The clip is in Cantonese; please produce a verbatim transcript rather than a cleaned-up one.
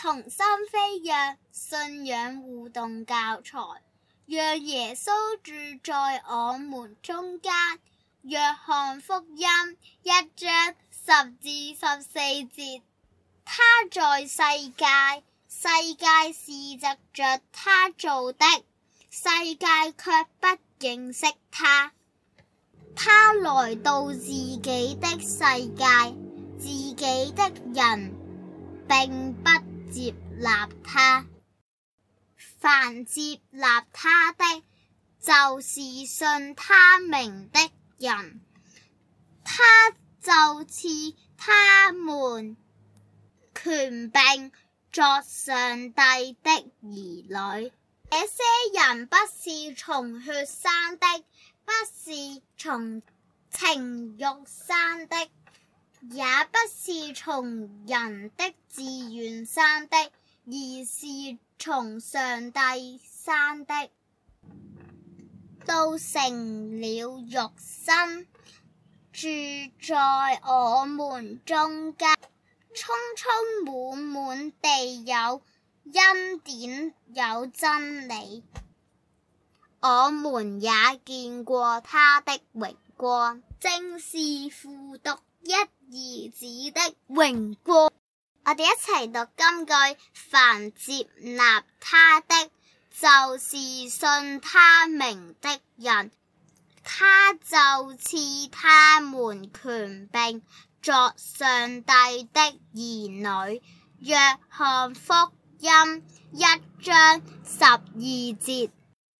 重新飛躍信仰互動教材，讓耶穌住在我們中間。約翰福音一章十至十四節，他在世界，世界是藉着他做的，世界卻不認識他。他來到自己的世界，自己的人並不接納他。凡接納他的，就是信他名的人，他就賜他們權柄作上帝的兒女。這些人不是從血生的，不是從情欲生的，也不是從人的自願生的，而是從上帝生的。道成了肉身，住在我們中間，充充滿滿地有恩典有真理。我們也見過他的榮光，正是父獨一兒子的榮光。我哋一齊讀金句，凡接納他的，就是信他名的人，他就賜他們權柄作上帝的兒女。約翰福音一章十二節。